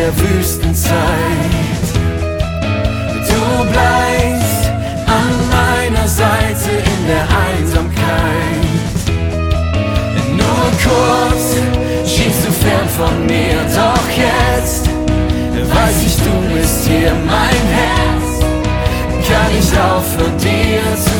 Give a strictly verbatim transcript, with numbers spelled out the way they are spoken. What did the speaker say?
der Wüstenzeit. Du bleibst an meiner Seite in der Einsamkeit. Nur kurz schiebst du fern von mir, doch jetzt weiß ich, du bist hier. Mein Herz kann nicht aufhören, dir zu